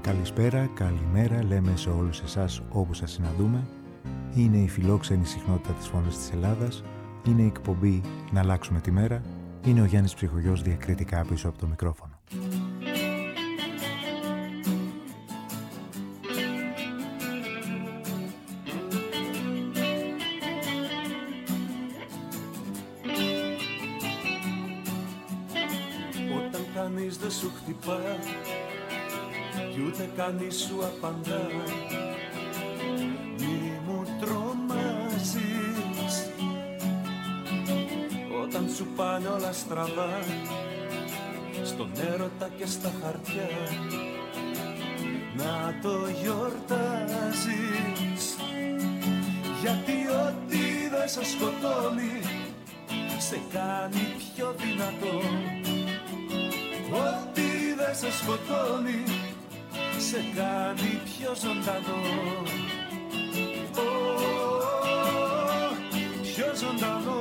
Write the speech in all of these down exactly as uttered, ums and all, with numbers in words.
Καλησπέρα, καλημέρα, λέμε σε όλους εσάς όπου σας συναντούμε. Είναι η φιλόξενη συχνότητα της Φωνής της Ελλάδας. Είναι η εκπομπή «Να αλλάξουμε τη μέρα». Είναι ο Γιάννης Ψυχογιός διακριτικά πίσω από το μικρόφωνο. Όταν κανείς δεν σου χτυπά κι ούτε κανείς σου απαντά, μη μου τρομάζεις. Όταν σου πάνε όλα στραβά, στον έρωτα και στα χαρτιά, να το γιορτάζεις. Γιατί ό,τι δεν σε σκοτώνει σε κάνει πιο δυνατό. Ό,τι δεν σε σκοτώνει σε κάνει πιο ζωντανό. Oh, πιο ζωντανό,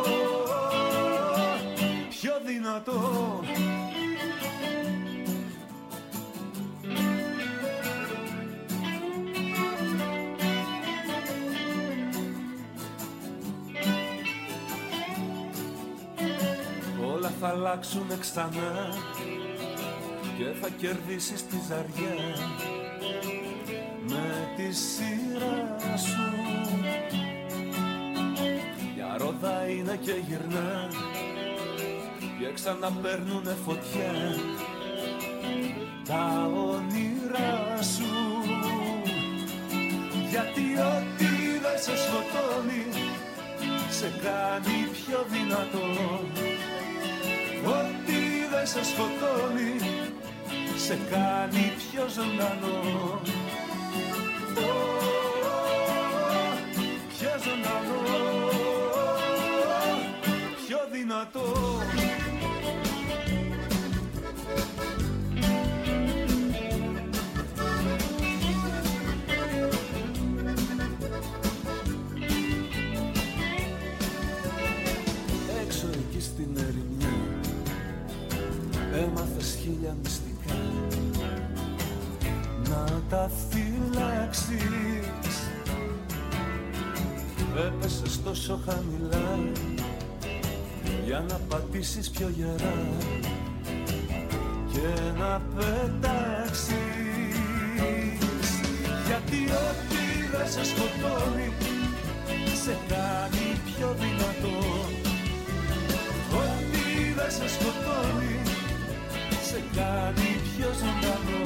πιο δυνατό. Όλα θα αλλάξουνε ξανά και θα κερδίσεις τη ζαριά με τη σειρά σου. Μια ρόδα είναι και γυρνά και ξαναπαίρνουνε φωτιά τα όνειρά σου. Γιατί ό,τι δεν σε σκοτώνει σε κάνει πιο δυνατό. Ό,τι δεν σε σκοτώνει σε κάνει πιο ζωντανό. Oh, πιο ζωντανό, πιο δυνατό. Έξω εκεί στην ερημιά έμαθες χίλια μυστικά να τα φυλάξεις. Έπεσες τόσο χαμηλά για να πατήσεις πιο γερά και να πετάξεις. Γιατί ό,τι δεν σε σκοτώνει σε κάνει πιο δυνατό. Ό,τι δεν σε σκοτώνει σε κάνει πιο ζωντανό.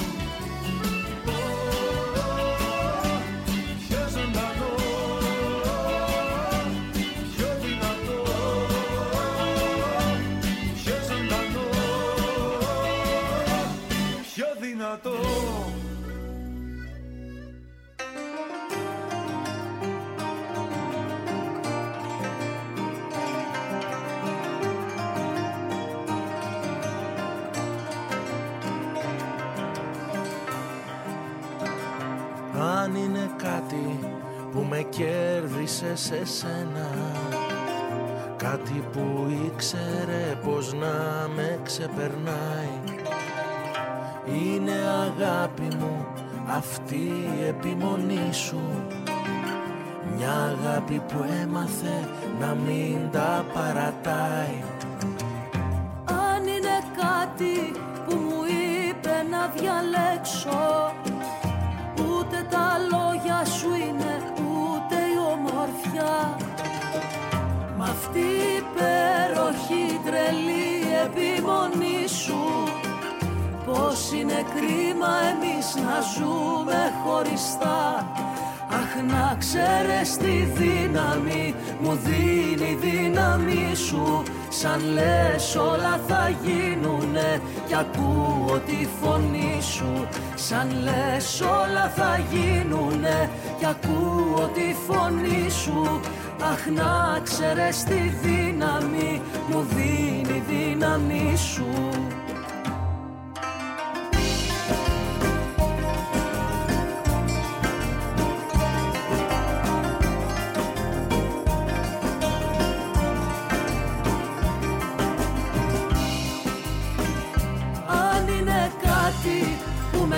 Αν είναι κάτι που με κέρδισε σε σένα, κάτι που ήξερε πως να με ξεπερνάει, είναι αγάπη μου αυτή η επιμονή σου. Μια αγάπη που έμαθε να μην τα παρατάει. Αν είναι κάτι που μου είπε να διαλέξω, ούτε τα λόγια σου είναι ούτε η ομορφιά. Μ' αυτή η υπέροχη τρελή επιμονή σου, πως είναι κρίμα εμείς να ζούμε χωριστά. Αχ, να ξέρεις τη δύναμη μου δίνει η δύναμη σου. Σαν λες όλα θα γίνουνε κι ακούω τη φωνή σου. Σαν λες όλα θα γίνουνε κι ακούω τη φωνή σου. Αχ, να ξέρεις τη δύναμη μου δίνει η δύναμη σου.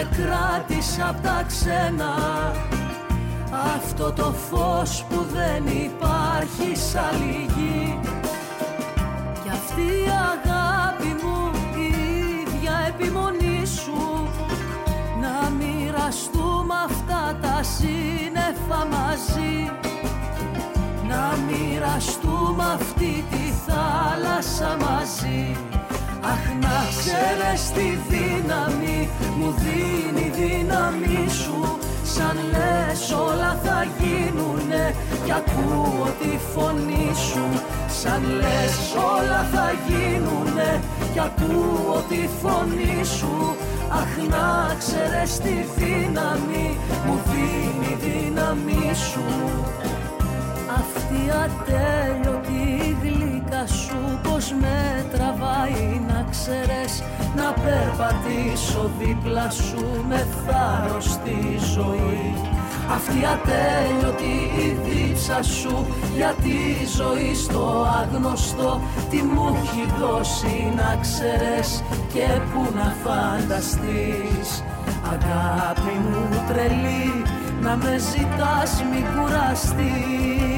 με κράτησε απ' τα ξένα, αυτό το φως που δεν υπάρχει σ' άλλη γη. Κι αυτή η αγάπη μου, η ίδια επιμονή σου, να μοιραστούμε αυτά τα σύννεφα μαζί, να μοιραστούμε αυτή τη θάλασσα μαζί. Αχ, να ξέρεις τη δύναμη μου δίνει η δύναμη σου, σαν λες όλα θα γίνουνε κι ακούω τη φωνή σου, σαν λες όλα θα γίνουνε κι ακούω τη φωνή σου. Αχ, να ξέρεις τη δύναμη μου δίνει η δύναμη σου. Αυτή ατέλειωτη γλύκα σου πως με τραβάει, να ξέρεις, να περπατήσω δίπλα σου με θάρρος στη ζωή. Αυτή ατέλειωτη η δίψα σου για τη ζωή στο άγνωστο, τι μου έχει δώσει να ξέρεις και που να φανταστείς. Αγάπη μου τρελή, να με ζητάς μη κουραστείς.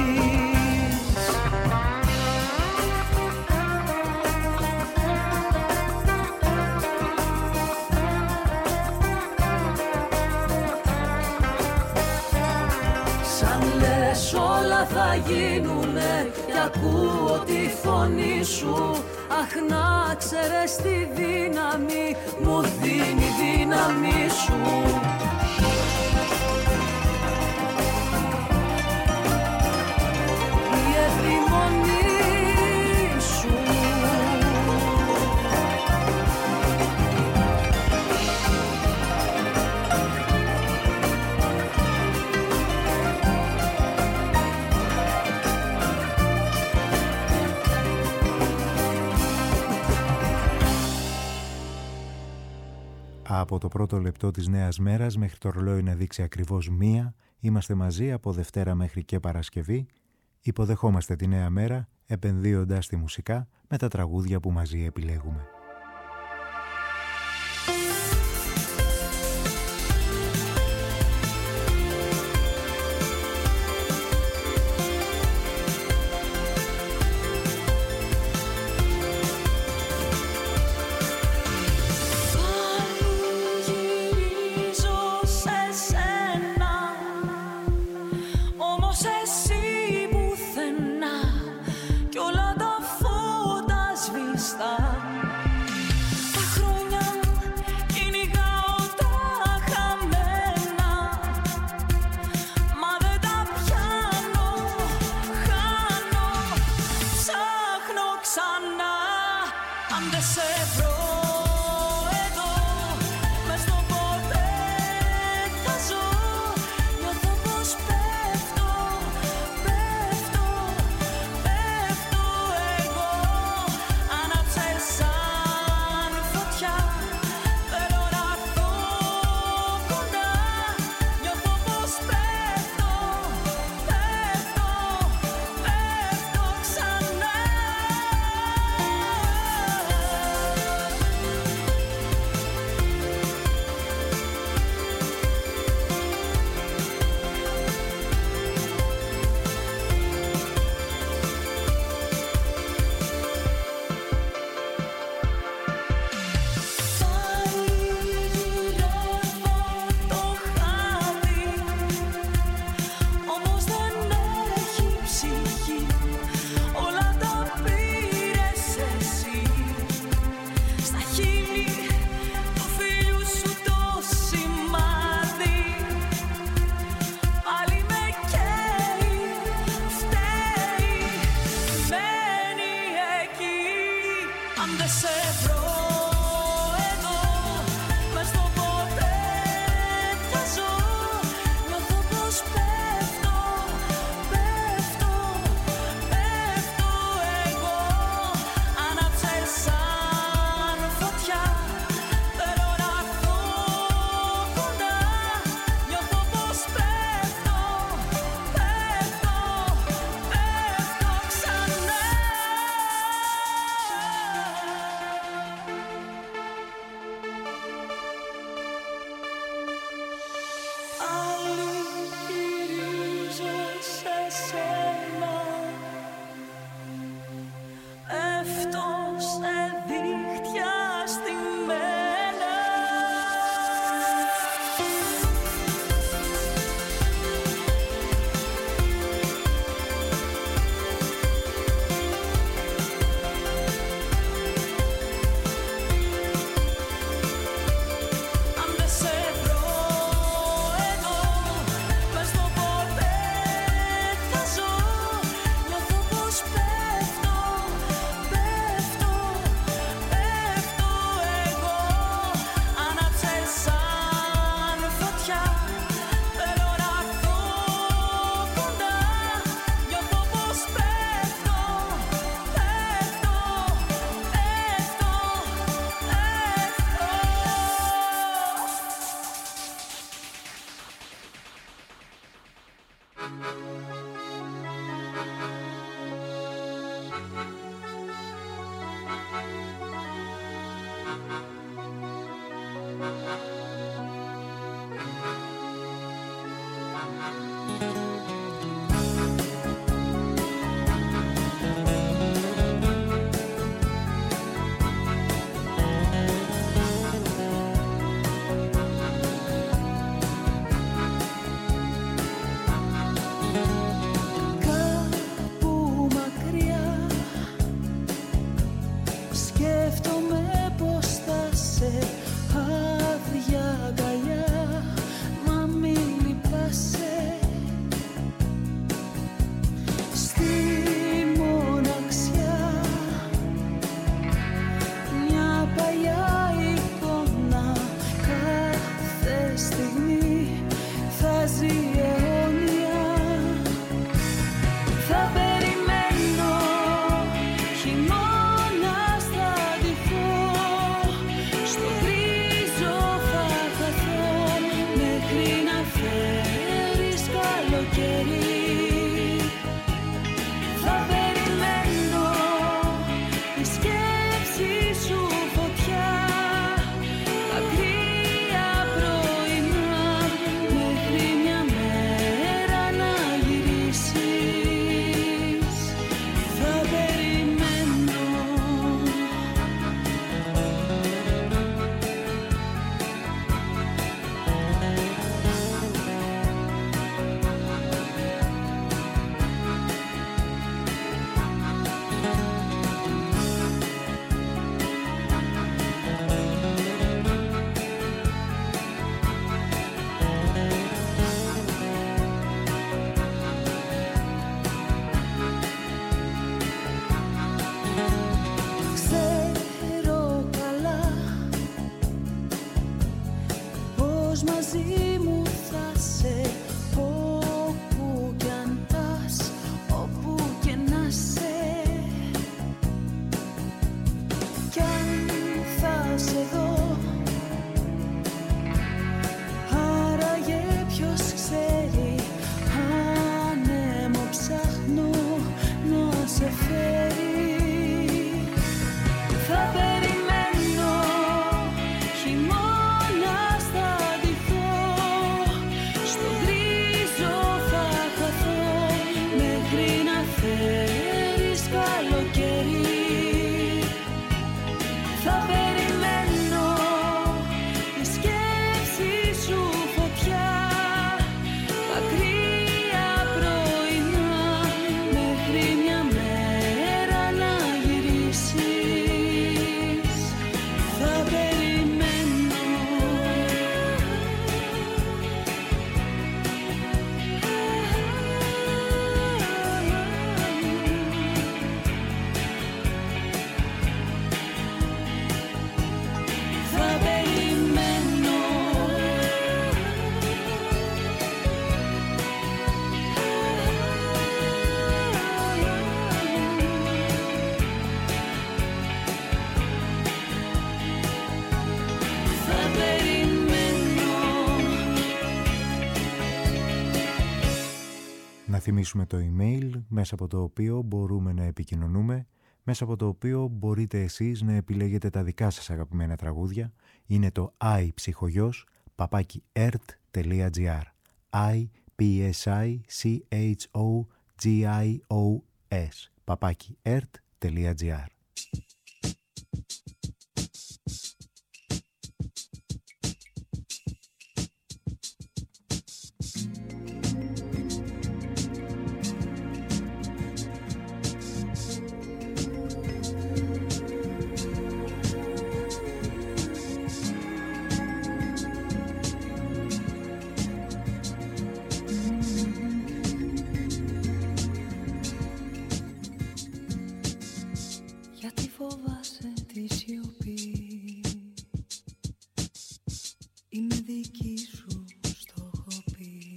Σαν λες όλα θα γίνουνε κι ακούω τη φωνή σου. Αχ, να ξέρεις τη δύναμη μου δίνει η δύναμη σου. Από το πρώτο λεπτό της νέας μέρας μέχρι το ρολόι να δείξει ακριβώς μία, είμαστε μαζί από Δευτέρα μέχρι και Παρασκευή. Υποδεχόμαστε τη νέα μέρα, επενδύοντας τη μουσικά με τα τραγούδια που μαζί επιλέγουμε. Κι όλα τα φώτα σβηστά καλοκαίρι. Θα περιμένω η σκέψη σου φωτιά, τα κρύα πρωινά, μέχρι μια μέρα να γυρίσεις. Θα περιμένω. Ξέρω καλά πως μαζί μου θα σε, όπου κι αν πας, όπου και να σε. Κι αν θα σε δω, άραγε ποιος ξέρει, άνεμο ψάχνω να σε φέρει. Θα περιμένω, χειμώνας θα ντυθώ, στο γκρίζο θα χαθώ, μέχρι να φέρεις καλοκαίρι. Θα περιμένω η σκέψη σου φωτιά, τα κρύα πρωινά, μέχρι μια μέρα να γυρίσεις. Θα περιμένω. Θα περιμένω. Θα περιμένω. Να θυμίσουμε το email μέσα από το οποίο μπορούμε να επικοινωνούμε, μέσα από το οποίο μπορείτε εσείς να επιλέγετε τα δικά σας αγαπημένα τραγούδια. Είναι το iPsychogos παπάκι ερτ τελεία τζι άρ. i p s i c h o g i o s παπάκι ερτ τελεία τζι άρ. Γιατί φοβάσαι τη σιωπή, είμαι δική σου, στο έχω πει.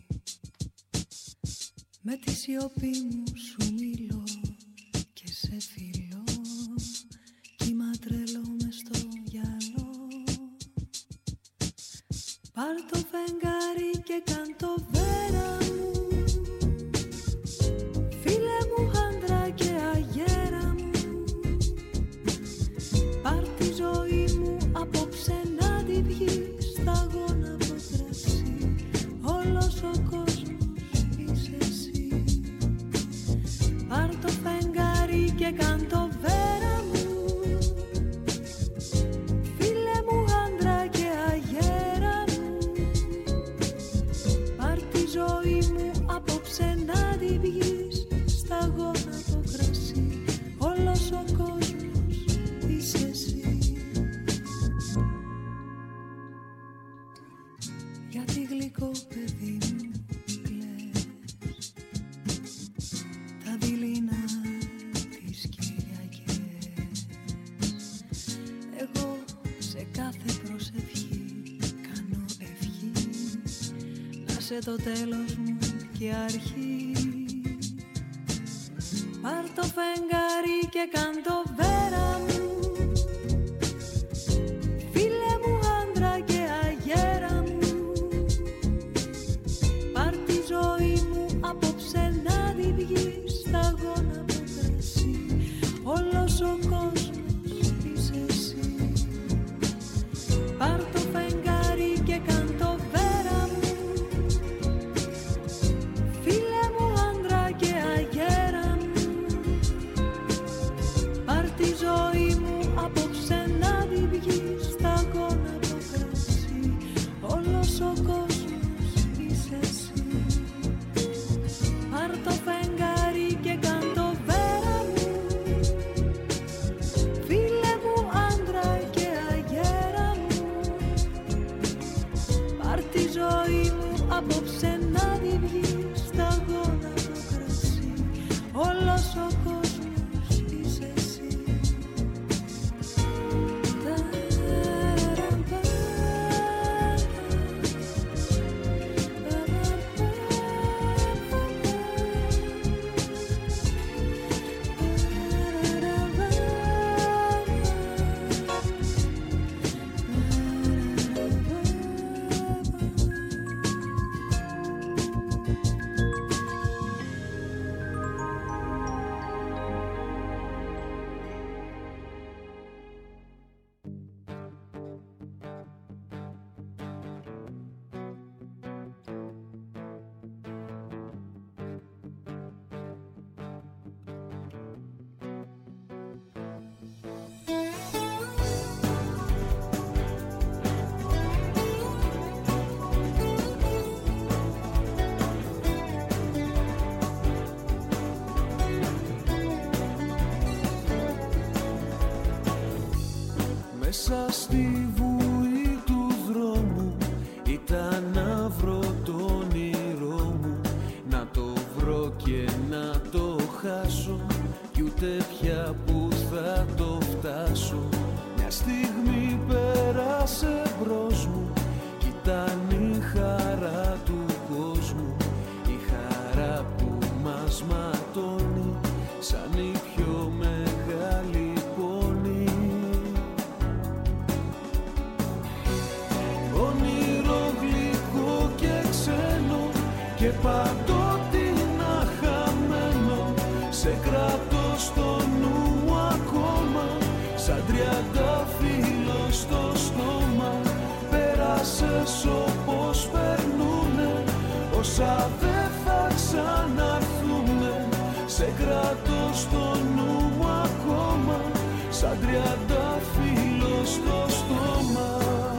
Με τη σιωπή μου σου μιλώ και σε φιλώ, κύμα τρελό μες στο γυαλό. Πάρ' το φεγγάρι και κάν' το βέρα μου, φίλε μου άντρα και αγέρα μου. Πάρ' τη ζωή μου απόψε να τη βγεις, σταγόνα από κρασί, όλος ο κόσμος είσαι εσύ. Πάρ' το φεγγάρι και κάν' το βέρα μου, φίλε μου άντρα και αγέρα μου. Πάρ' τη ζωή μου απόψε να τη βγεις, σταγόνα από κρασί, όλος ο κόσμος είσαι εσύ. Γιατί γλυκό παιδί μου κλαις, τα δειλινά τις Κυριακές. Εγώ σε κάθε προσευχή κάνω ευχή, να σε το τέλος μου και αρχή. Πάρ' το φεγγάρι και κάν' το βέρα μου, φίλε μου άντρα και αγέρα μου. Πάρ' τη ζωή μου Απόψε να τη βγει σταγόνα το κρασί, όλος ο κόσμος είσαι εσύ. Μέσα στη βουή του δρόμου ήταν να βρω το όνειρό μου, να το βρω και να το χάσω κι ούτε πια που θα το φτάσω. Μια στιγμή πέρασε μπρος μου κι ήταν η χαρά του κόσμου, η χαρά που μας ματώνει σαν η πιο μεγάλη πόνη. Όνειρο γλυκό και ξένο και παντότινα χαμένο, σε κρατώ στο νου ακόμα, σαν τριαντάφυλλο στο στόμα. Πέρασες όπως περνούνε όσα δεν θα ξαναρθούνε, σε κρατώ στο νου ακόμα, σαν τριαντάφυλλο στο στόμα.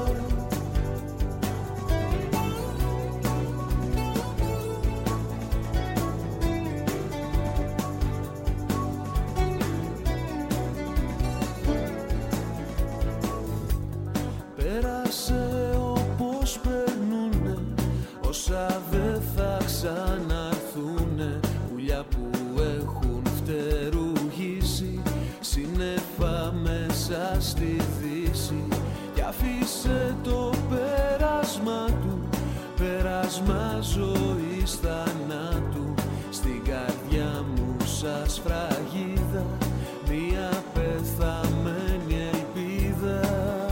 Πέρασε όπως περνούνε όσα δεν θα ξαναρθούνε, πουλιά που έχουν φτερουγήσει σύννεφα μέσα στη δύση, κι αφήσε το πέρασμα του, πέρασμα ζωής θανάτου, στην καρδιά μου σαν σφραγίδα μια πεθαμένη ελπίδα.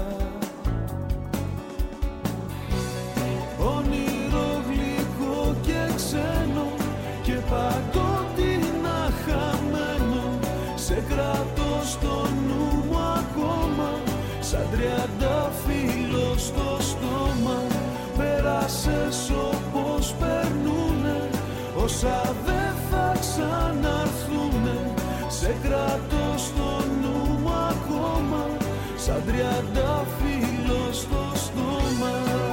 Όνειρο γλυκό και ξένο και παντότινα χαμένο, σε κρατώ στο νου μου ακόμα, σαν τριαντάφυλλο στο στόμα. Πέρασες όπως περνούνε όσα δεν θα ξαναρθούνε, σε κρατώ στο νου μου ακόμα, σαν τριαντάφυλλο στο στόμα.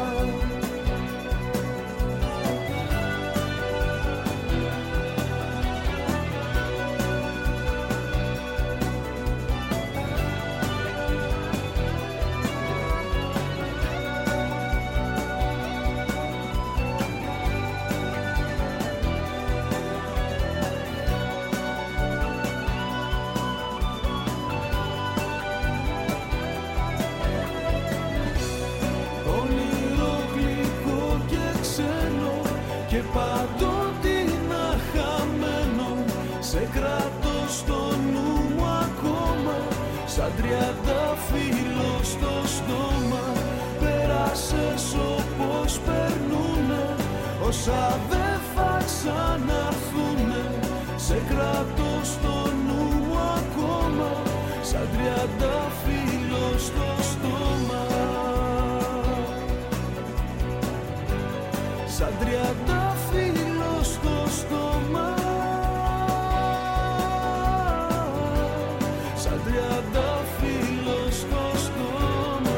Και παντότινα χαμένο, σε κρατώ στο νου μου ακόμα, σαν τριαντάφυλλο στο στόμα. Πέρασες όπως περνούνε όσα δεν θα ξαναρθούνε, σε κρατώ στο νου μου ακόμα, σαν τριαντάφυλλο στο στόμα. Σαν τριαντάφυλλο στο στόμα, σαν τριαντάφυλλο στο στόμα.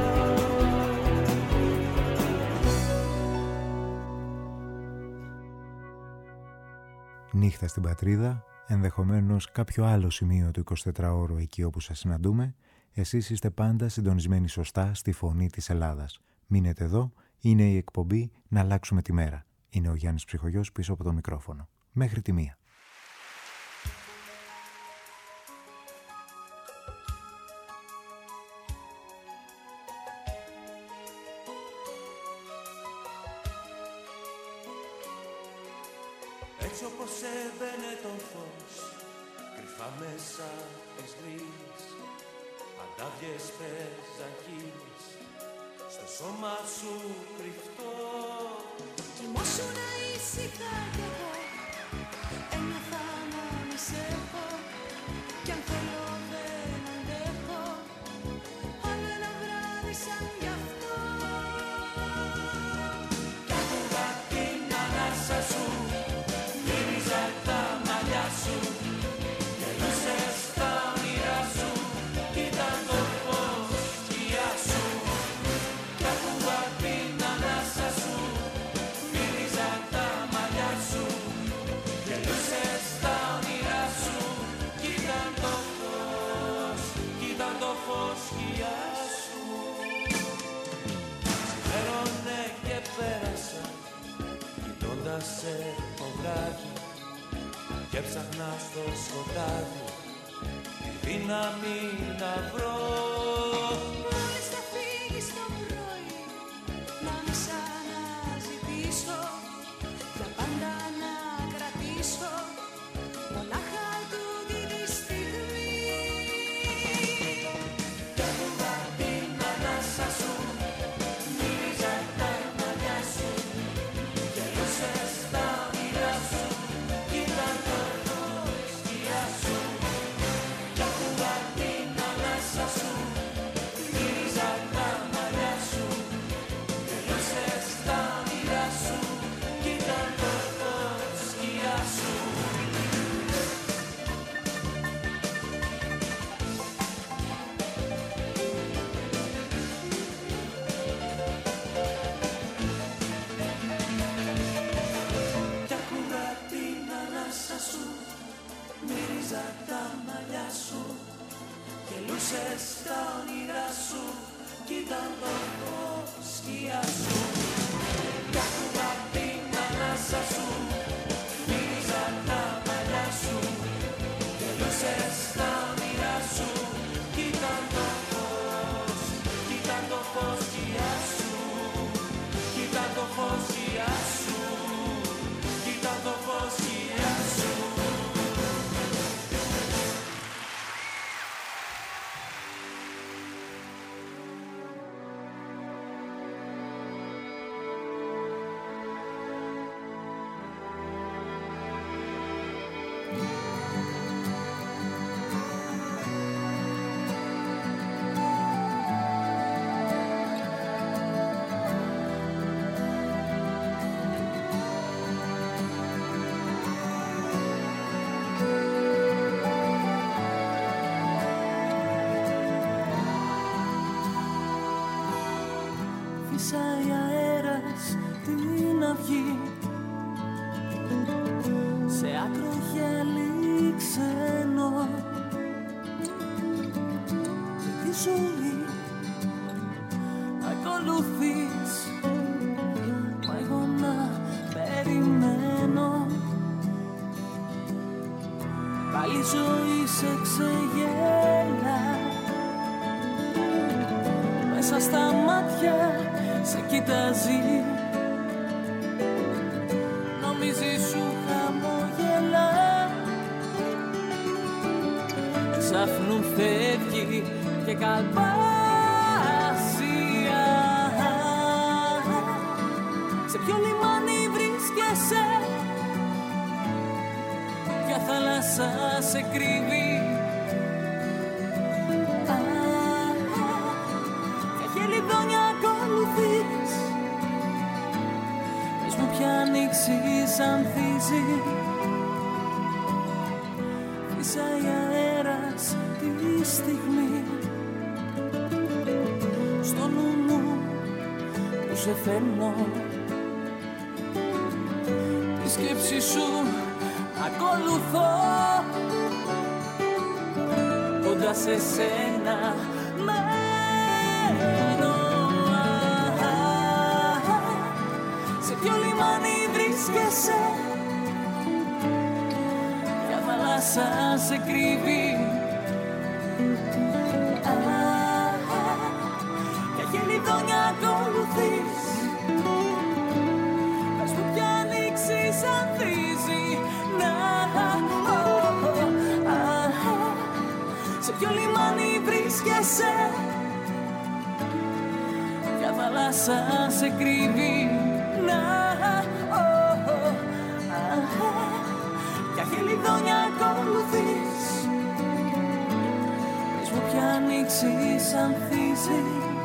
Νύχτα στην πατρίδα, ενδεχομένως κάποιο άλλο σημείο του εικοσιτετράωρου εκεί όπου σας συναντούμε, εσείς είστε πάντα συντονισμένοι σωστά στη φωνή της Ελλάδας. Μείνετε εδώ Είναι η εκπομπή «Να αλλάξουμε τη μέρα». Είναι ο Γιάννης Ψυχογιός πίσω από το μικρόφωνο. Μέχρι τη μία. Έτσι όπως έμπαινε το φως, κρυφά μέσα της γρής, αντάβιες παίζαν κύλες, στο σώμα σου κρυφτό. Κοιμώσουν ήσυχα κι εγώ, ένιωθα να μη σε έχω, κι αν θέλω δεν αντέχω, άλλο ένα βράδυ σαν γι' αυτό. Κι άκουγα την ανάσα σου, μύριζα τα μαλλιά σου, γελούσες τα όνειρά σου, ήταν το φως σκιά σου. Κι άκουγα την ανάσα σου, μύριζα τα μαλλιά σου, γελούσες τα όνειρά σου, ήταν το φως, ήταν το φως σκιά σου. Ξημέρωνε και πέρασα, κοιτώντας σε το βράδυ, και ψάχνα στο σκοτάδι τη δύναμη να βρω. Μόλις θα φύγεις το πρωί, να μη σ' αναζητήσω, για πάντα να κρατήσω, μονάχα τούτη τη στιγμή. Κι άκουγα την ανάσα σου, μύριζα τα μαλλιά σου, γελούσες τα όνειρά σου, ήταν το φως σκιά σου. Κι άκουγα την ανάσα σου, μύριζα τα μαλλιά σου, γελούσες τα όνειρά σου, ήταν το φως σκιά σου. Κι άκουγα την ανάσα σου, μύριζα τα μαλλιά σου, γελούσες τα όνειρά σου, κι ήταν το φως σκιά σου. Κι άκουγα την ανάσα σου, μύριζα τα μαλλιά σου, γελούσες τα όνειρά σου, κι ήταν το φως, κι ήταν το φως σκιά σου, κι ήταν το φως σκιά σου, κι ήταν το φως σκιά σου. Φύσαει αέρας την αυγή, σε άκρο γέλη ξένο, και τη ζωή ακολουθείς, μα εγώ να περιμένω. Πάλι ζωή σε ξεγέλα, μέσα στα μάτια σε κοιτάζει, νομίζει σου χαμογελά, ξαφνού φεύγει και καλπάζει. Σε ποιο λιμάνι βρίσκεσαι, ποια θάλασσα σε κρύβει, χελιδόνια ακολουθείς, πες μου ποια ανοίξη ανθίζει. Φύσαει αέρας τη στιγμή, στο νου μου που σε θέλω, τη σκέψη σου ακολουθώ, κοντά σε σένα μένω. ποιο λιμάνι βρίσκεσαι, ποια θάλασσα σε κρύβει, ποια χελιδόνια ακολουθείς, πες μου ποια ανοίξη σ' ανθίζει, να, σε ποιο λιμάνι βρίσκεσαι, ποια θάλασσα σε κρύβει, να, ποια χελιδόνια ακολουθείς, πες μου ποια ανοίξη σ' ανθίζει.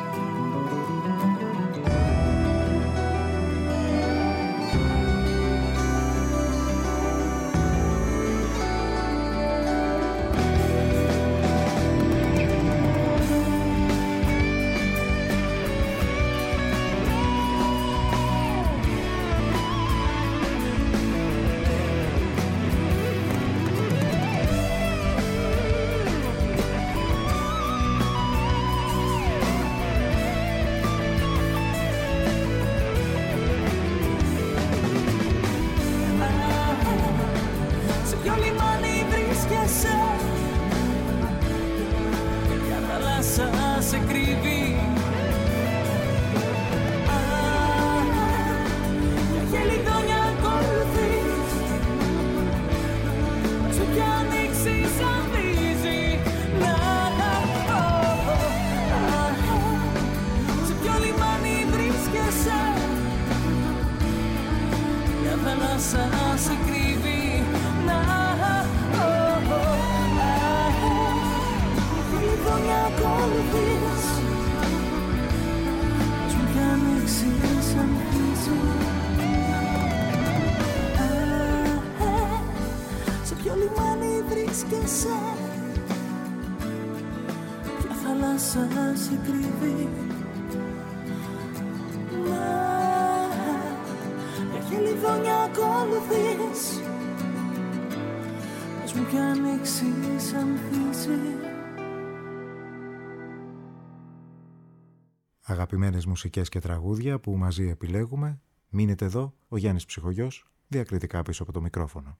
Αγαπημένες μουσικές και τραγούδια που μαζί επιλέγουμε. Μείνετε εδώ, ο Γιάννης Ψυχογιός, διακριτικά πίσω από το μικρόφωνο.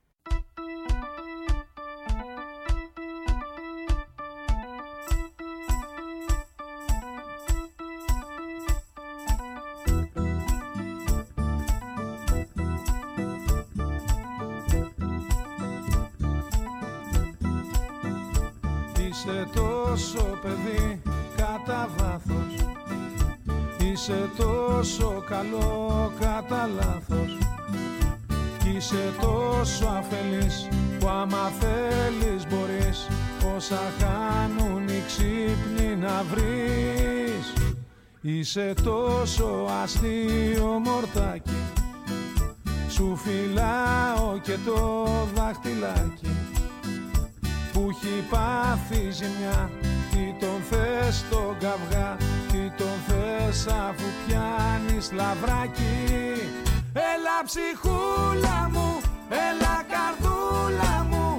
Είσαι τόσο παιδί κατά βάθος, είσαι τόσο καλό κατά λάθος, κι είσαι τόσο αφελής που άμα θέλεις μπορείς όσα χάνουν οι ξύπνοι να βρεις. Είσαι τόσο αστείο μορτάκι, σου φυλάω και το δάχτυλάκι που έχει πάθει ζημιά. Τι τον θες τον καυγά, τι τον θες αφού πιάνεις λαβράκι. Έλα ψυχούλα μου, έλα καρδούλα μου,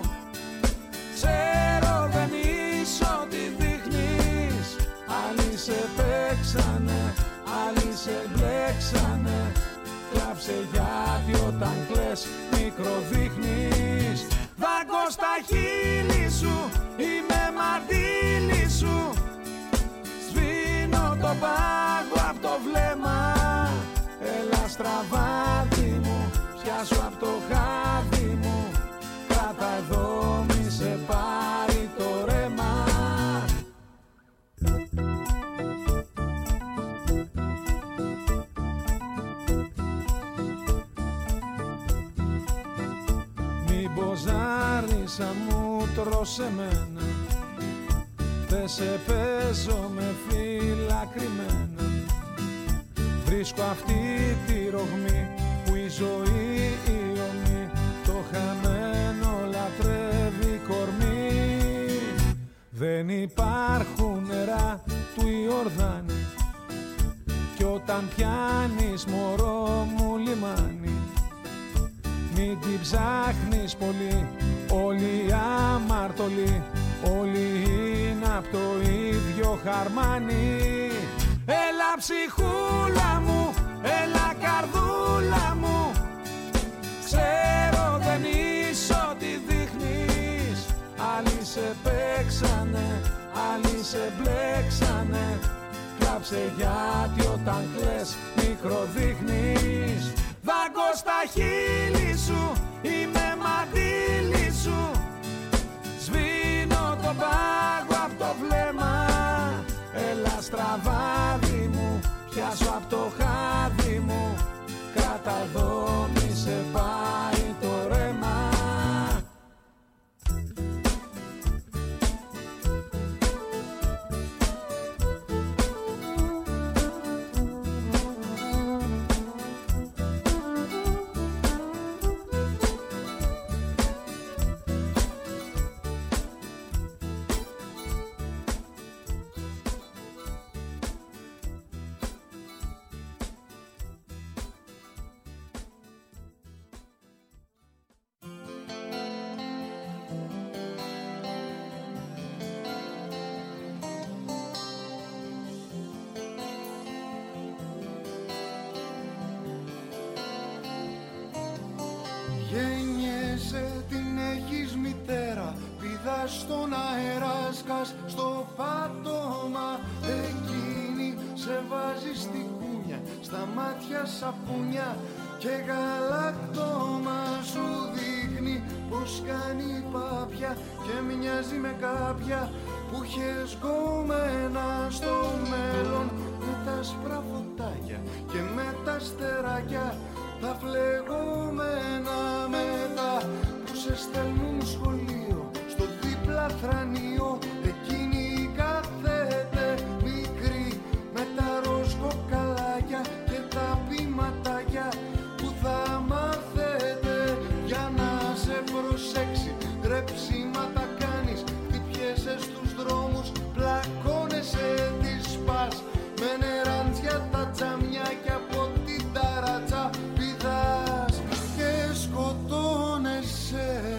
ξέρω δεν είσαι ό,τι δείχνεις. Άλλοι σε παίξανε, άλλοι σε μπλέξανε, κλάψε γιατί όταν κλαις μικροδείχνεις. Δάγκω στα χείλη σου, είμαι μαντήλι σου, σβήνω το πάγο απ' το βλέμμα. Έλα στραβάτι μου, πιάσου απ' το χάδι μου, κράτα εδώ μη σε πάρει το ρέμα. Μην ποζάρεις αν μου τρως εμένα, δεν σε παίζω με φύλλα κρυμμένα. Βρίσκω αυτή τη ρογμή που η ζωή η ομή, το χαμένο λατρεύει κορμί. Δεν υπάρχουν νερά του Ιορδάνη, κι όταν πιάνεις μωρό μου λιμάνι, μην την ψάχνεις πολύ, όλοι αμαρτωλοί, όλοι είναι απ' το ίδιο χαρμάνι. Έλα ψυχούλα μου, έλα καρδούλα πάνε. Κλάψε γιατί όταν κλαις μικροδείχνεις. Δάγκω στα χείλη σου, είμαι μαντήλι σου. Σβήνω τον πάγο απ' το βλέμμα. Έλα στραβάδι μου, πιάσω απ' το χάδι μου. Κράτα εδώ μη σε πάει το ρέμα. Γέννιεσαι, την έχεις μητέρα. Πηδάς στον αέρα, σκάς στο πάτωμα. Εκείνη σε βάζει στη κούνια, στα μάτια σαπούνια και γαλακτόμα. Σου δείχνει πως κάνει πάπια και μοιάζει με κάποια που είχες γκόμενα στο μέλλον. Με τα άσπρα φωτάκια και με τα αστεράκια, τα φλεγόμενα μετά που σε στέλνουν σχολείο, στο δίπλα θρανείο. Εκείνη κάθεται μικρή με τα ροζ κοκαλάκια και τα πηματάκια που θα μάθετε για να σε προσέξει. Τρεψίματα κάνεις, χτυπιέσαι στους δρόμους, πλακώνεσαι, τις σπάς με νεράντια τα τζαμιά και από την ταράτσα πηδάς και σκοτώνεσαι.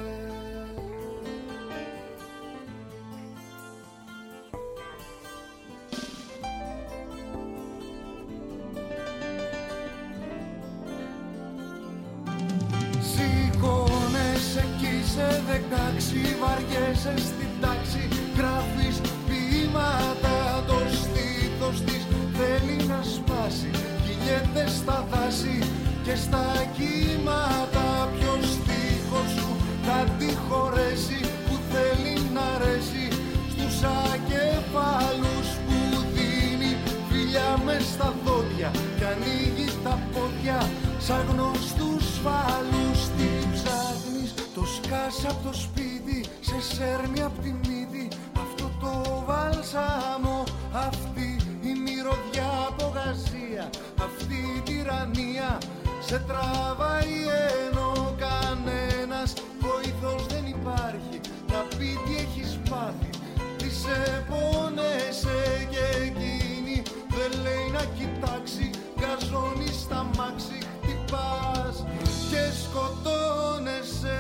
Σηκώνεσαι κι είσαι δεκάξι, βαριέσαι στην τάξη, γράφεις ποίηματα, το στήθος της θέλει να σπάσει. Κυλιέται στα δάση και στα κύματα. Ποιος στίχος σου θα τη χωρέσει, που θέλει να αρέσει στους ακεφάλους που δίνει φιλιά μες στα δόντια κι ανοίγει τα πόδια σαν γνωστούς φάλους. Τι ψάχνεις, το σκάς απ' το σπίτι, σε σέρνει απ' τη μύτη αυτό το βάλσαμο, αυτή η μυρωδιά από γαζία, αυτή η τυραννία σε τραβάει ενώ κανένας βοήθος δεν υπάρχει να πει τι έχεις πάθει. Τι σε πόνεσαι και εκείνη δεν λέει να κοιτάξει, γκαζώνει στα μάξι, χτυπάς και σκοτώνεσαι.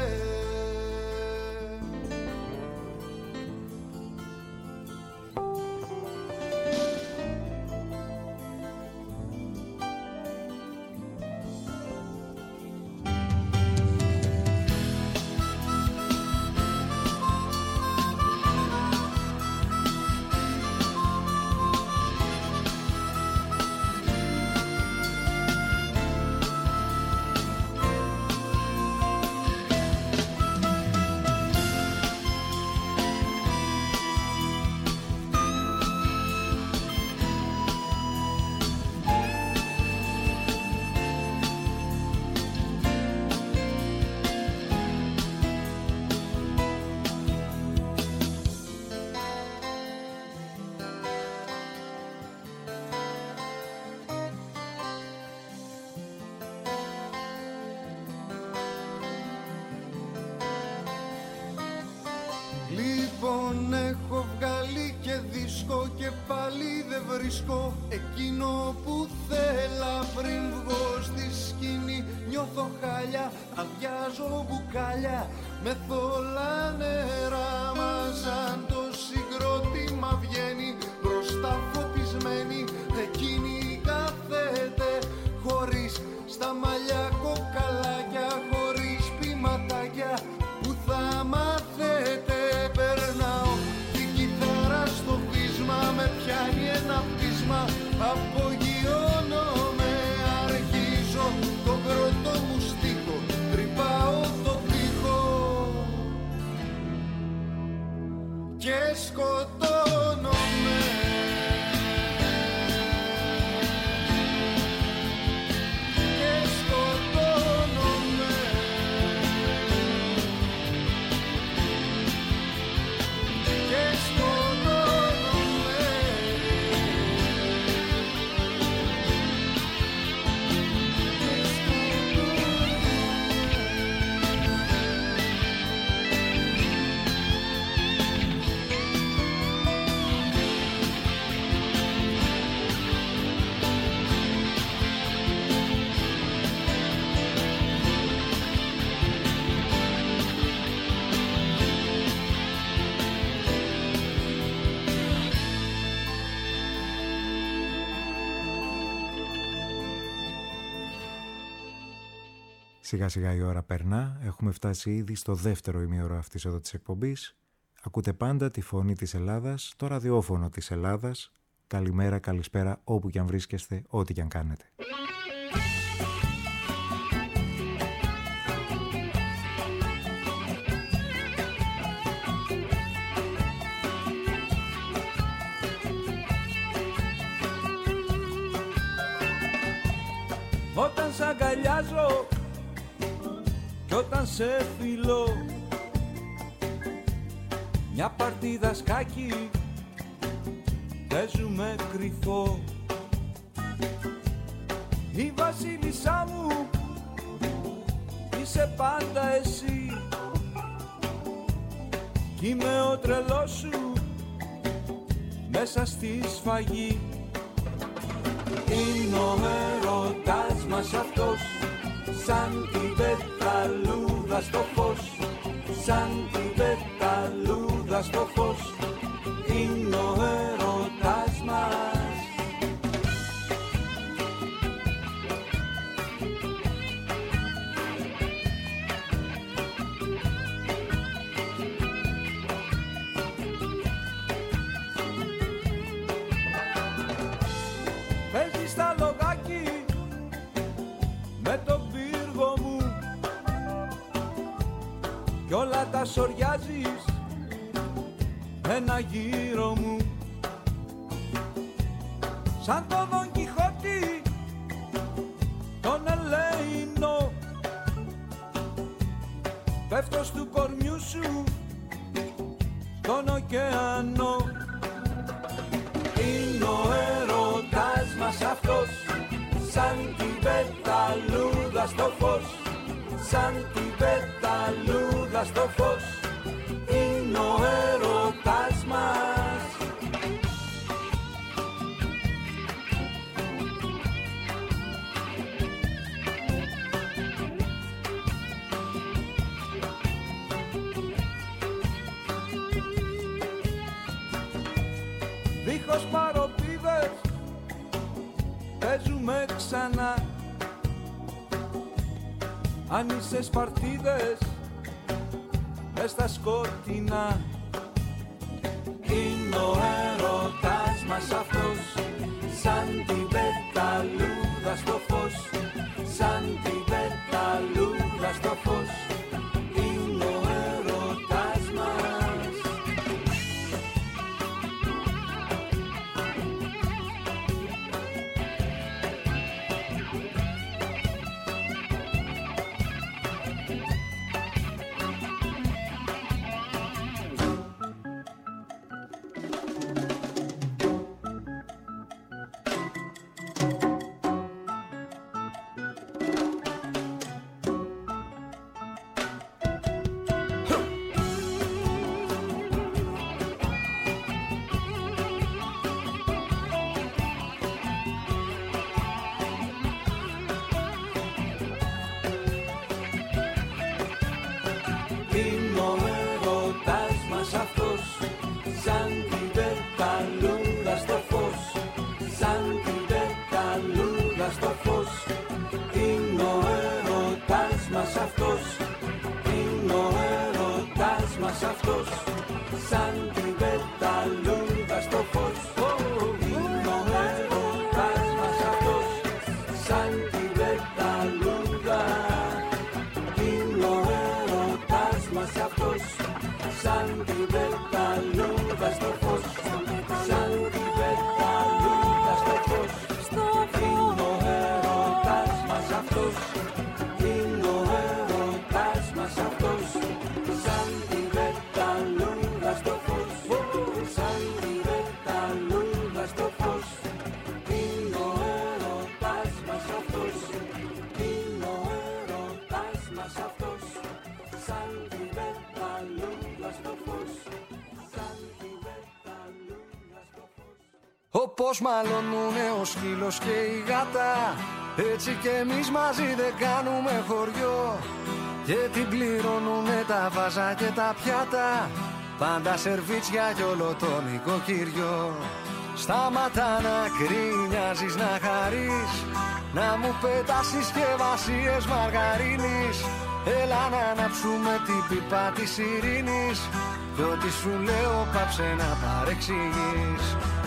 Λοιπόν έχω βγάλει και δίσκο και πάλι δεν βρίσκω εκείνο που θέλα. Πριν βγω στη σκηνή νιώθω χάλια, αδειάζω μπουκάλια με θολά νερά. Μα σαν το συγκρότημα βγαίνει μπροστά φωτισμένη, εκείνη κάθεται χωρίς στα μαλλιά κοκαλάκια, χωρίς ποιηματάκια που θα μάθετε. Περνάω την κιθάρα στο βίσμα, με πιάνει Σιγά σιγά η ώρα περνά, έχουμε φτάσει ήδη στο δεύτερο ημίωρο αυτής εδώ της εκπομπής. Ακούτε πάντα τη φωνή της Ελλάδας, το ραδιόφωνο της Ελλάδας. Καλημέρα, καλησπέρα, όπου κι αν βρίσκεστε, ό,τι κι αν κάνετε. Όταν σ' αγκαλιάζω κι όταν σε φιλώ, μια παρτίδα σκάκι παίζουμε κρυφό. Η βασίλισσά μου είσαι πάντα εσύ κι είμαι ο τρελός σου μέσα στη σφαγή. Είναι ο έρωτας μας αυτός, σαν την πεταλούδα στο φως, σαν την πεταλούδα στο φως. Είναι ο έρωτας μας. Παίζεις στα λογάκι με τον πύργο μου κι όλα τα σοριάζεις ένα γύρο μου. Σαν το Δον Κιχώτη τον Ελεηνό πέφτω στου κορμιού σου τον ωκεανό. Είναι ο έρωτας μας αυτός, σαν την πεταλούδα στο φως, σαν την πεταλούδα στο φως. Είναι ο έρωτας μας. Δίχως παροπίδες παίζουμε ξανά, άνισες παρτίδες μες στα σκοτεινά. Είναι ο έρωτας μας αυτός, σαν την πεταλούδα στο φως, σαν την πεταλούδα στο φως. Είναι ο έρωτας μας. Όπως μαλώνουνε ο σκύλος και η γάτα, έτσι κι εμείς μαζί δεν κάνουμε χωριό. Και την πληρώνουνε τα βάζα και τα πιάτα, πάντα σερβίτσια κι όλο το νοικοκυριό. Σταματά να κρίνιαζεις να χαρείς, να μου πετάς συσκευασίες μαργαρίνης. Έλα να ανάψουμε την πίπα της ειρήνης, κι ό,τι σου λέω πάψε να παρεξηγείς.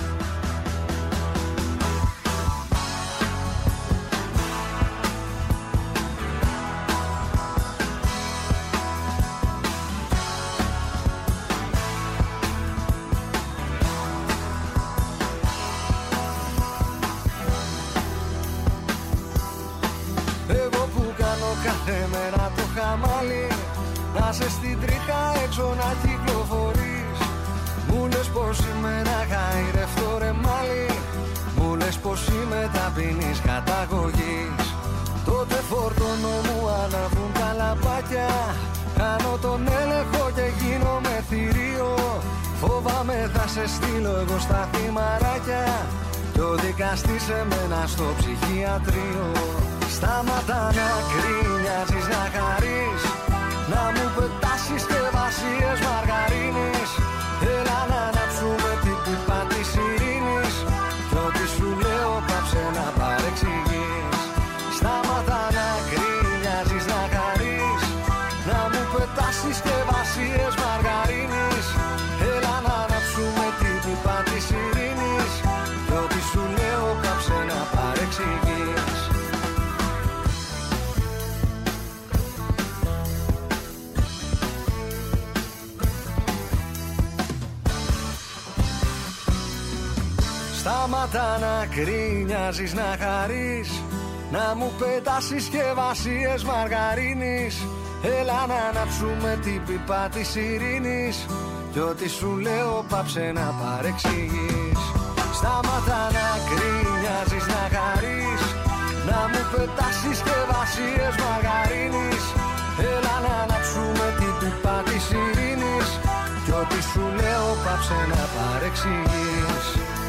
Κάθε μέρα το χαμάλι, να σε στην τρίχα έξω να κυκλοφορείς. Μου λες πως είμαι ένα γαϊρευτό ρε μάλι, μου λες πως είμαι ταπεινής καταγωγής. Τότε φορτώνω μου αναβούν τα λαμπάκια, κάνω τον έλεγχο και γίνομαι θηρίο. Φοβάμαι θα σε στείλω εγώ στα θυμαράκια, κι ο δικαστής εμένα στο ψυχιατρίο. Στάματα να κρίνιαζεις να χαρείς, να μου πετάς συσκευασίες μαργαρίνης. Έλα να ανάψουμε την πίπα της ειρήνης, κι ό,τι σου λέω πάψε να παρεξηγείς. Στάματα να κρίνιαζεις να χαρείς, να μου πετάς συσκευασίες μαργαρίνης. Έλα να ανάψουμε την πίπα της ειρήνης, κι ό,τι σου λέω πάψε να παρεξηγείς. Στάματα να κρίνιαζεις να χαρείς, να μου πετάς συσκευασίες μαργαρίνης. Έλα να ανάψουμε την πίπα της ειρήνης, κι ό,τι σου λέω πάψε να παρεξηγείς. Στάματα να κρίνιαζεις να χαρείς, να μου πετάς συσκευασίες μαργαρίνης. Έλα να ανάψουμε την πίπα της ειρήνης, κι ό,τι σου λέω πάψε να παρεξηγείς.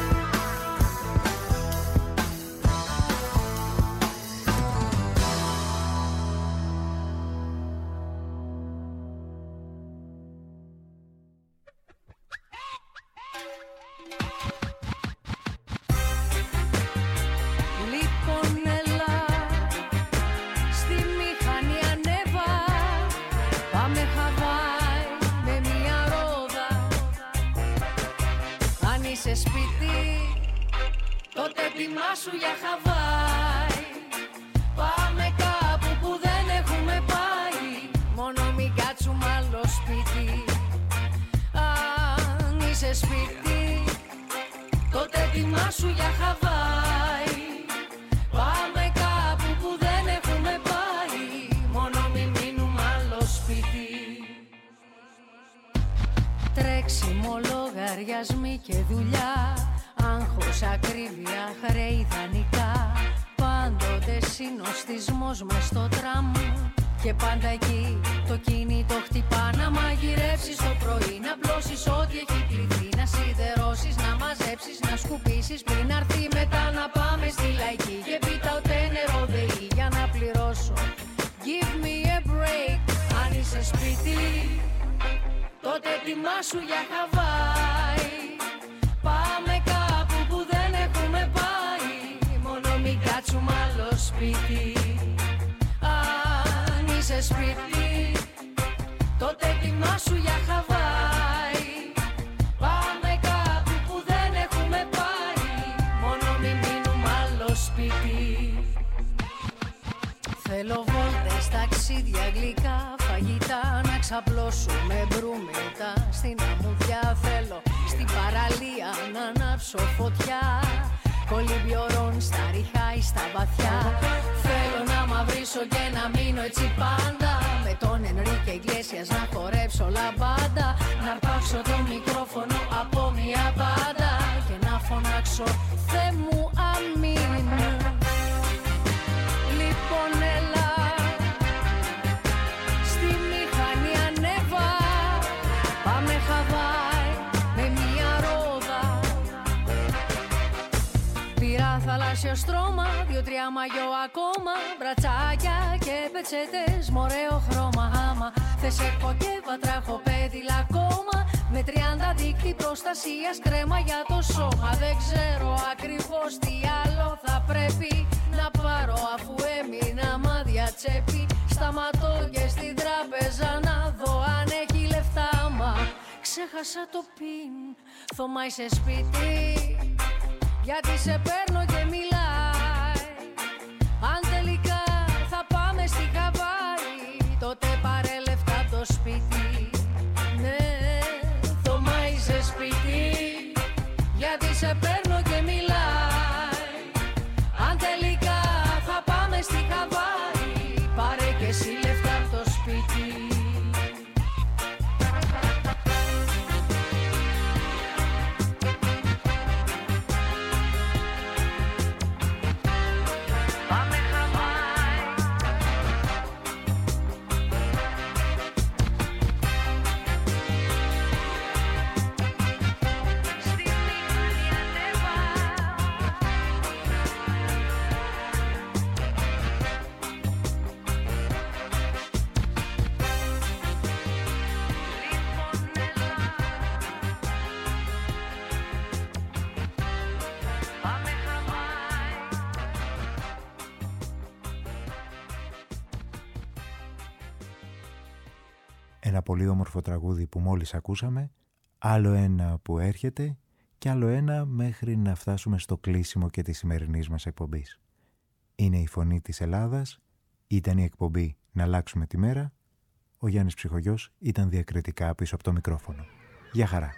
Σου για Χαβάη, πάμε κάπου που δεν έχουμε πάει. Μόνο μην κάτσουμε άλλο σπίτι. Αν είσαι σπίτι, τότε ετοιμάσου για Χαβάη. Πάμε κάπου που δεν έχουμε πάει. Μόνο μην μείνουμε άλλο σπίτι. Τρέξιμο, λογαριασμοί και δουλειά, άγχος, ακρίβεια, χρέη, δανεικά. Πάντοτε συνοστισμός μες στο τραμ, και πάντα εκεί το κινητό χτυπά. Να μαγειρεύσεις το πρωί, να πλώσεις ό,τι έχει κληθεί, να σιδερώσεις, να μαζέψεις, να σκουπίσεις πριν αρθεί μετά να πάμε στη λαϊκή. Και πίτα ούτε νερό δεή για να πληρώσω. Give me a break. Αν είσαι σπίτι, τότε ετοιμάσου για Χαβάη. Πάμε κάπου που δεν έχουμε πάει. Μόνο μην κάτσουμε άλλο σπίτι. Αν είσαι σπίτι, τότε ετοιμάσου για Χαβάη. Πάμε κάπου που δεν έχουμε πάει. Μόνο μην μείνουμε άλλο σπίτι. Θέλω βόλτες, ταξίδια, γλυκά, φαγητά, να ξαπλώσουμε μπρούμητα. Στην αμμουδιά θέλω στην παραλία να ανάψω φωτιά. Κολυμπιορών στα ριχά ή στα βαθιά. Θέλω να μαυρίσω και να μείνω έτσι πάντα. Με τον Ενρίκε Ιγκλέσιας να χορέψω λαμπάντα. Να αρπάξω το μικρόφωνο από μια μπάντα και να φωνάξω Θεέ μου αμήν. Λοιπόν έλα, στη μηχανή ανέβα. Πάμε Χαβάη με μια ρόδα. Πήρα θαλάσσιο στρώμα, δύο-τρία μαγιό ακόμα. Μπρατσάκια και πετσέτες με ωραίο χρώμα. Άμα θες έχω και βατράχο πέδιλα ακόμα. με τριάντα δίκτυ προστασίας, κρέμα για το σώμα. Δεν ξέρω ακριβώς τι άλλο θα πρέπει να πάρω, αφού έμεινα μάδια τσέπη. Σταματώ και στην τράπεζα να δω αν έχει λεφτά. Μα ξέχασα το πιν. Θωμά είσαι σπίτι, γιατί σε παίρνω και μιλάει. Αν τελικά θα πάμε στη Χαβάη, τότε πάρε λεφτά από το σπίτι. Ναι, Θωμά είσαι σπίτι, γιατί σε παίρνω και μιλάει. Αν τελικά θα πάμε στη Χαβάη, πάρε και εσύ λεφτά από το σπίτι. Ένα πολύ όμορφο τραγούδι που μόλις ακούσαμε, άλλο ένα που έρχεται και άλλο ένα μέχρι να φτάσουμε στο κλείσιμο και της σημερινής μας εκπομπής. Είναι η Φωνή της Ελλάδας, ήταν η εκπομπή «Να αλλάξουμε τη μέρα». Ο Γιάννης Ψυχογιός ήταν διακριτικά πίσω από το μικρόφωνο. Γεια χαρά.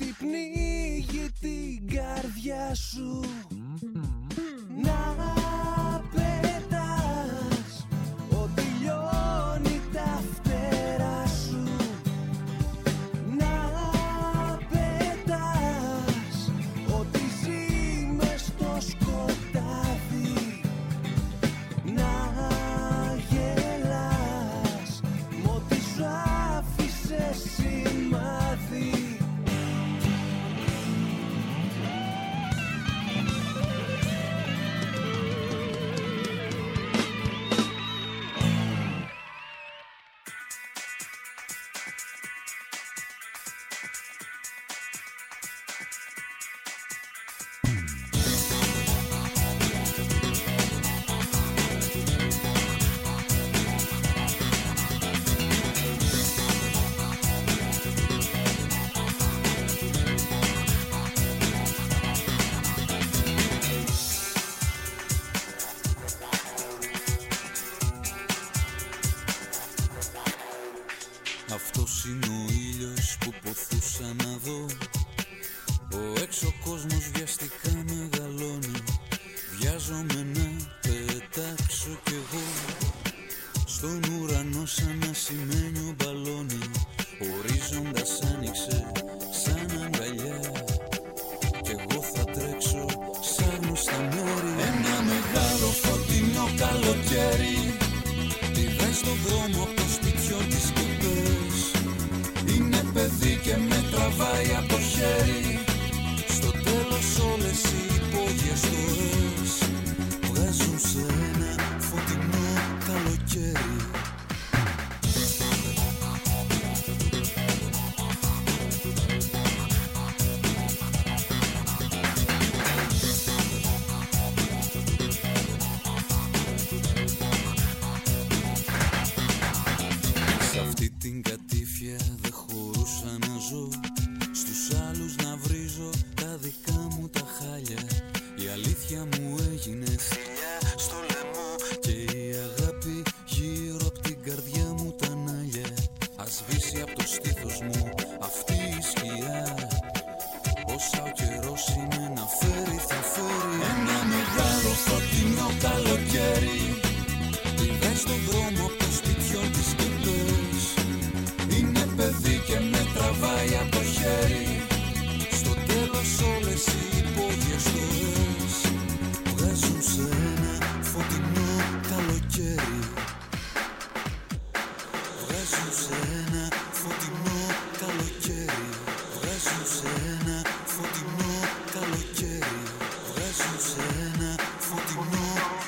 ό,τι πνίγει την καρδιά σου. Να πετάς ό,τι λιώνει τα φτερά σου. Να πετάς ό,τι ζει μες στο σκοτάδι. Να γελάς μ' ό,τι σου άφησε σημάδι. Αυτός είναι ο ήλιος που ποθούσα να δω. Ο έξω κόσμος βιαστικά μεγαλώνει. Βιάζομαι να πετάξω κι εγώ στον ουρανό σαν ασημένιο μπαλόνι. Ορίζοντας άνοιξε σαν αγκαλιά κι εγώ θα τρέξω σαν στα μέρη. Ένα μεγάλο φωτεινό καλοκαίρι πηδάει στον δρόμο από το σπιτιό της και πες. Είναι παιδί και με τραβάει από το χέρι. Στο τέλος όλες οι υπόγειες στοές βγάζουν σε ένα φωτεινό καλοκαίρι. Σ' αυτή την κατήφια δεν χωρούσα να ζω. Στους άλλους να βρίζω τα δικά μου τα χάλια. Η αλήθεια μου έγινε θηλιά στο λαιμό και η αγάπη γύρω απ' την καρδιά μου τα νάλια. Ας σβήσει απ' το στήθος μου αυτή η σκιά. Όσα ο καιρός είναι να φέρει θα φέρει. Ένα μεγάλο φωτεινό καλοκαίρι πηδάει στον δρόμο απ' το σπιτιό της και πες. Είναι παιδί και με τραβάει από το χέρι. Στο τέλος όλες οι υπόγειες στοές βγάζουν σε ένα φωτεινό καλοκαίρι. Βγάζουν σε ένα φωτεινό καλοκαίρι. Βγάζουν σε ένα φωτεινό καλοκαίρι. Βγάζουν σε ένα φωτεινό.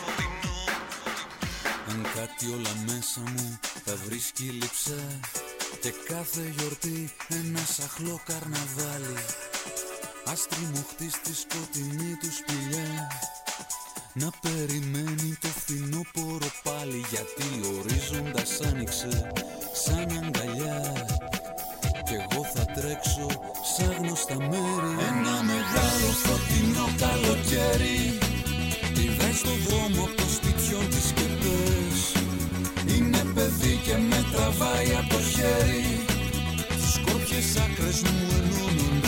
Αν κάτι όλα μέσα μου τα βρίσκει λειψά και κάθε γιορτή ένα σαχλό καρναβάλι. Ας τριμωχτεί στη σκοτεινή του σπηλιά να περιμένει το φθινόπωρο πάλι. Γιατί ορίζοντας άνοιξε σαν αγκαλιά κι εγώ θα τρέξω σαν γνωστά μέρη. Ένα μεγάλο φωτεινό καλοκαίρι πηδάει στον δρόμο απ' το σπιτιό της και πες. Είναι παιδί και με τραβάει από το χέρι. Τις σκόρπιες άκρες μου ενώνουν